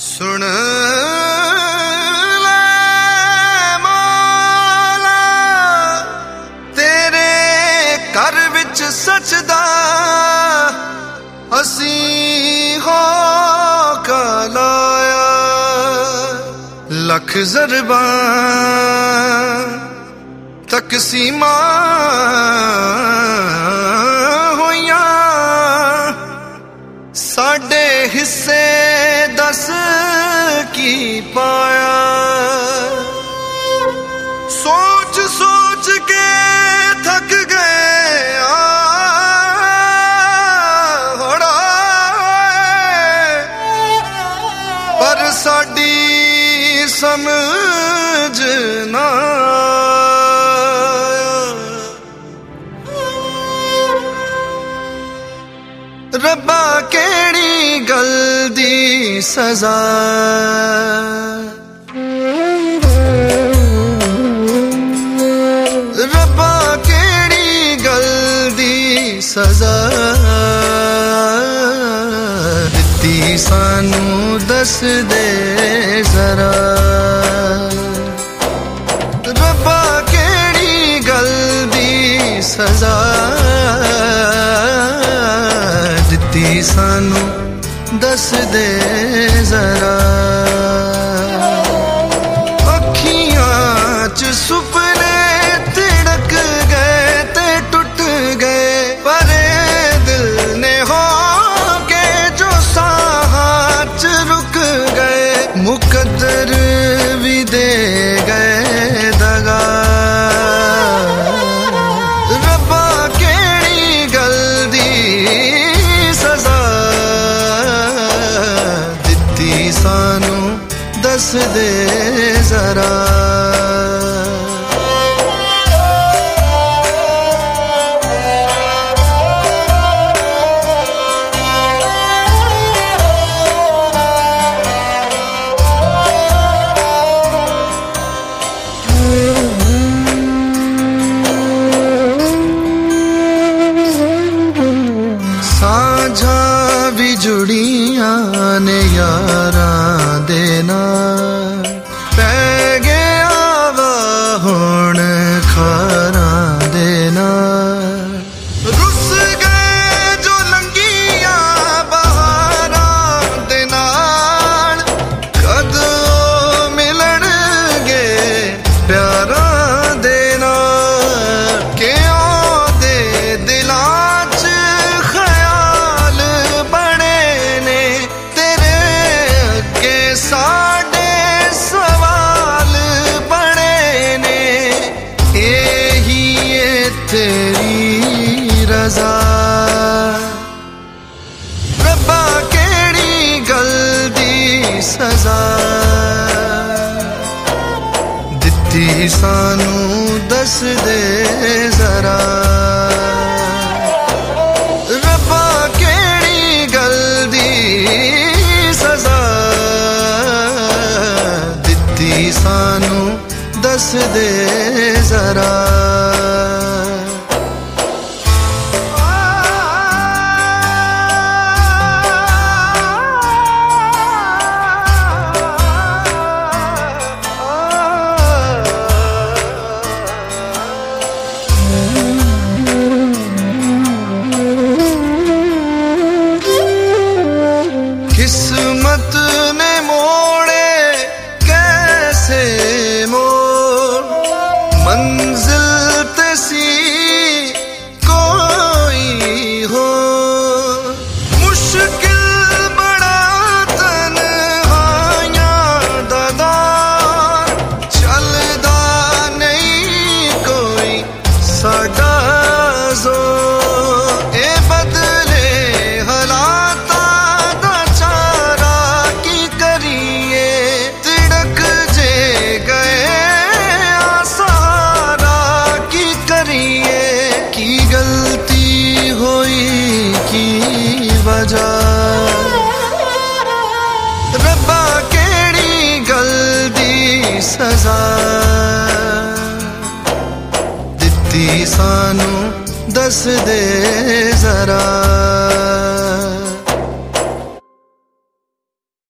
सुन ले मौला तेरे घर विच सचदा असी हो कलाया लख ज़रबा तकसीमा होइया साडे हिस्से दस की पाया। सोच सोच के थक गए होड़ा पर साडी समझ ना रब्बा केड़ी गल दी सजा रब्बा केड़ी गल दी सजा दित्ती सानू दस दे जरा रब्बा केड़ी गल दी सजा दित्ती सानू दस दे जरा। अखियां च सुपने तिड़क गए ते टुट गए पर दिल ने हो के जो साहां च रुक गए मुकद्दर भी दे गए दगा। रब्बा केड़ी गल दी सानू दस दे जरा। साझा भी जुड़ियां ने यारां देना पै गया वा हुण खारां देना। रुस गए जो लंगियां बहारां दे नाल कदों मिलणगे प्यारां दे नाल कि ओदे दिलां च ख्याल बने ने तेरे अगे साडे सवाल बने ने यही है तेरी रजा। रब्बा केड़ी गल दी सजा दित्ती सानू दस दे जरा। रब्बा केड़ी गल दी सजा दित्ती सानू दस दे जरा। किस्मत ने मोड़े कैसे मोड़ मंजिल तसी कोई हो मुश्किल बड़ा तन्हाइयां दा दौर चलदा नहीं कोई साडा ज़ोर ए बदले हालातां दा चारा की करिए तिड़क जे गए आसारा की करिए की गलती हुई की वजह। रब्बा केड़ी गल दी सजा दित्ती सानू दस दे जरा।